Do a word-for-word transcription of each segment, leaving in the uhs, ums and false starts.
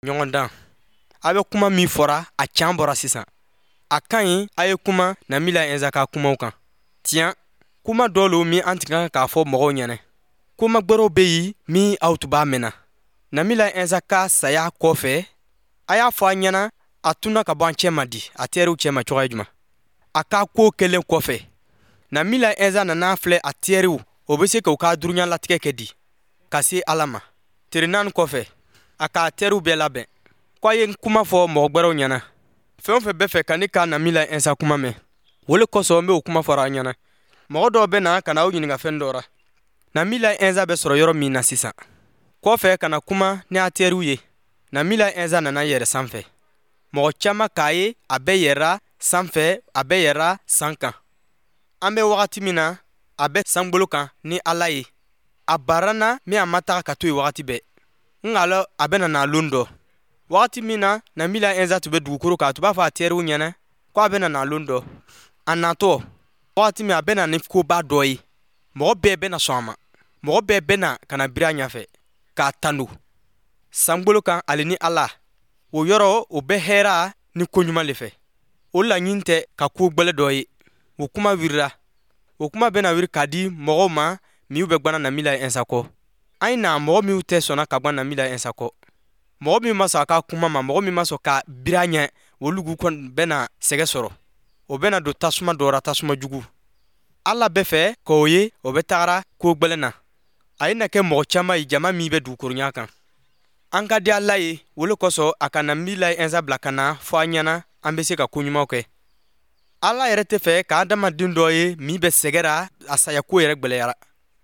ɲɔgɔn dan a bɛ kuma min fɔra a can bɔra sisan. A ka ɲi a ye kuma Namila Enza ka kumaw kan. Tiɲɛ, kuma dɔ lo min an tɛ kan k'a fɔ mɔgɔw ɲɛna. Kuma gbɛrɛw bɛ yen min aw tun b'a mɛnna. Namila Enza ka saya kɔfɛ, a y'a fɔ a ɲɛna a tunna ka bɔ an cɛ ma di, a teriw cɛ ma cogoya jumɛn. A ka ko kelen kɔfɛ, Namila Enza nana filɛ a teriw, o bɛ se k'u ka duruɲa latigɛ kɛ di ka se Ala ma. Tiri naani kɔfɛ, a k'a teriw bɛɛ labɛn. Ko a ye kuma fɔ mɔgɔ gbɛrɛw ɲɛna. Fɛn o fɛn bɛ fɛ ka ne ka Namila Enza kuma mɛn, o le kosɔn n bɛ o kuma fɔra a ɲɛna. Mɔgɔ dɔw bɛ na ka na aw ɲininka fɛn dɔ la. Namila Enza bɛ sɔrɔ yɔrɔ min na sisan. Kɔfɛ ka na kuma ni a teriw ye, Namila Enza nana yɛrɛ sanfɛ. Mɔgɔ caman k'a ye a bɛ yɛrɛ sanfɛ, a bɛ yɛrɛ san kan. An bɛ wagati min na, a bɛ sanbolo kan ni Ala ye. A baranna min a ma taga ka to yen wagati bɛɛ. Nka lɔ a bɛ na lon dɔ. Wagati min na Namila Enza tun bɛ dugukolo kan, a tun b'a fɔ a teriw ɲɛna ko a bɛ na lon dɔ. A natɔ, wagati min a bɛ na ni koba dɔ ye, mɔgɔ bɛɛ bɛ na sɔn a ma. Mɔgɔ bɛɛ bɛ na ka na biri a ɲɛfɛ k'a tanu. Sanbolo kan ale ni Ala, o yɔrɔ o bɛ hɛra ni koɲuman le fɛ. O laɲini tɛ ka ko gbɛlɛ dɔ ye. O kuma wirira. O kuma bɛ na wiri k'a di mɔgɔw ma min bɛ gwana Namila Enza kɔ. An ye na mɔgɔ min tɛ sɔnna ka gwan Namila Enza kɔ. Mɔgɔ min ma sɔn a ka kuma ma, mɔgɔ min ma sɔn ka biri a ɲɛ, olugu kɔni bɛ na sɛgɛ sɔrɔ. O bɛ na don tasuma dɔ la, tasuma jugu. Ala bɛ fɛ k'o ye, o bɛ tagara ko gbɛlɛ na. A ye na kɛ mɔgɔ caman ye jama min bɛ dugukolo ɲa kan. An ka di Ala ye, o le kosɔn a ka Namila Enza bila ka na fɔ a ɲɛna an bɛ se ka koɲumanw kɛ. Ala yɛrɛ tɛ fɛ ka adamaden dɔ ye min bɛ sɛgɛra a saya ko yɛrɛ gbɛlɛyara.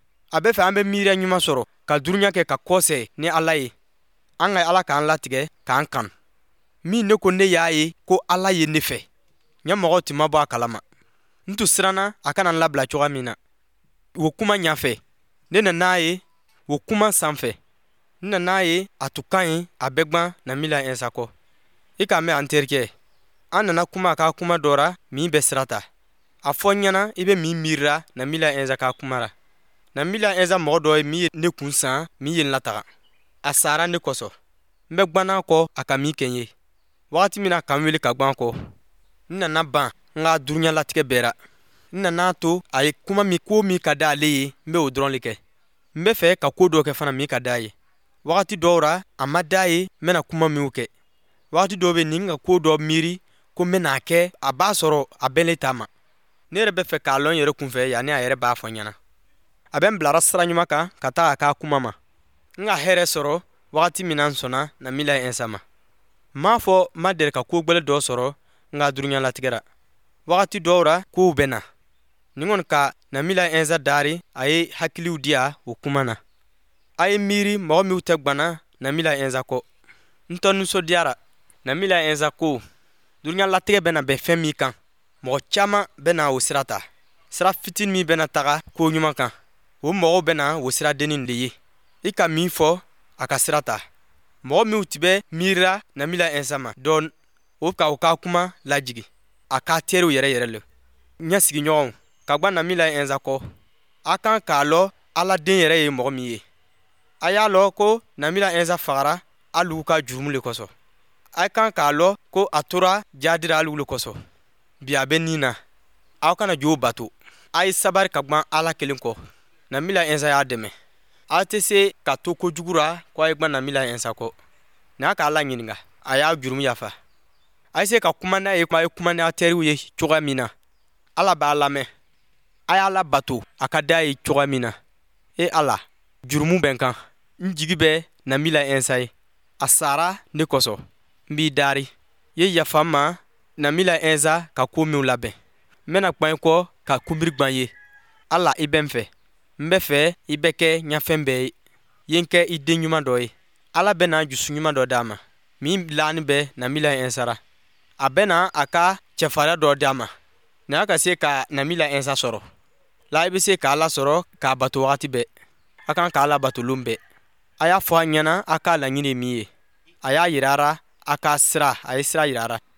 A bɛ fɛ an bɛ miiriya ɲuman sɔrɔ ka duruɲa kɛ ka kɔsɛ ni Ala ye. An ka Ala k'an latigɛ k'an kanu. Min ne ko ne y'a ye ko Ala ye ne fɛ, ɲɛ mɔgɔw tun ma bɔ a kalama. N tun siranna a kana n labila cogoya min na. O kuma ɲɛfɛ, ne nan'a ye o kuma sanfɛ. N nan'a ye a tun ka ɲi a bɛ gwan Namila Enza kɔ. I k'a mɛn an terikɛ, an nana kuma a ka kuma dɔ la min bɛ sira ta. A fɔ n ɲɛna i bɛ min miirira Namila Enza ka kuma la. Namila Enza mɔgɔ dɔ ye min ye ne kun san, min ye n lataga. A sara ne kosɔn. N bɛ gwanna kɔ a ka min kɛ n ye. Wagati min na ka n wele ka gwan kɔ, n nana ban n ka duruɲa latigɛ bɛɛ la. N nana to a ye kuma min ko min ka d'ale ye, n bɛ o dɔrɔn le kɛ. N bɛ fɛ ka ko dɔ kɛ fana min ka d'a ye. Wagati dɔw la a ma d'a ye n bɛna kuma minw kɛ. Wagati dɔw bɛ nin ka ko dɔ miiri ko n bɛna kɛ, a b'a sɔrɔ a bɛɛ le t'a ma. Ne yɛrɛ bɛ fɛ k'a lɔn n yɛrɛ kunfɛ yanni a yɛrɛ b'a fɔ n ɲɛna. A bɛ n bilara sira ɲuman kan ka taa a ka kuma ma. N ka hɛrɛ sɔrɔ wagati min na n sɔnna Namila Enza ma. N m'a fɔ n ma deli ka ko gbɛlɛ dɔ sɔrɔ n ka duruɲa latigɛ la. Wagati dɔw la kow bɛ na. Ni kɔni ka Namila Enza dari, a ye hakiliw diya o kuma na. A ye miiri mɔgɔ minw tɛ gwanna Namila Enza kɔ. N tɔ nisɔndiyara. Namila Enza ko duruɲa latigɛ bɛ na bɛn fɛn min kan, mɔgɔ caman bɛ na o sira ta. Sira fitini min bɛ na taga ko ɲuman kan, o mɔgɔw bɛ na o sira dennin de ye. I ka min fɔ a ka sira ta. Mɔgɔ minw tun bɛ miirira Namila Enza ma dɔɔni, o ka o ka kuma lajigi. A k'a teriw yɛrɛ yɛrɛ le. Ɲɛ sigiɲɔgɔnw, ka gwan Namila Enza kɔ, a kan k'a lɔ Ala den yɛrɛ ye mɔgɔ min ye. A y'a lɔ ko Namila Enza fagara hali u ka jurumu le kosɔn. A kan k'a lɔ ko a tora jaadira hali olu kosɔn. Bi a bɛ nin na. Aw kana jo bato. A ye sabari ka gwan Ala kelen kɔ. Namila Enza y'a dɛmɛ. A tɛ se ka to kojugu la ko a ye gwan Namila Enza kɔ. N'a ka Ala ɲininka, a y'a jurumu yafa. A ye se ka kuma n'a ye, a ye kuma n'a teriw ye cogoya min na. Ala b'a lamɛn. A y'a labato a ka d'a ye cogoya min na. E Ala, jurumu bɛ n kan. N jigi bɛ Namila Enza ye. A sara ne kosɔn. N b'i dari. Ye yafa n ma Namila Enza ka ko minw labɛn. N bɛna gwan i kɔ ka kunbiri gwan ye. Ala, i bɛ n fɛ. N bɛ fɛ i bɛ kɛ ɲafɛn bɛɛ ye. Ye n kɛ i den ɲuman dɔ ye. Ala bɛ na jusu ɲuman dɔ d'a ma. Min laani bɛ Namila Enza la. A bɛ na a ka cɛfariya dɔ d'a ma. N'a ka se ka Namila Enza sɔrɔ. La i bɛ se k'a lasɔrɔ k'a bato wagati bɛɛ. A kan k'a labato lon bɛɛ. A y'a fɔ a ɲɛna a ka laɲini ye min ye. A y'a yirara a ka sira, a ye sira yirara.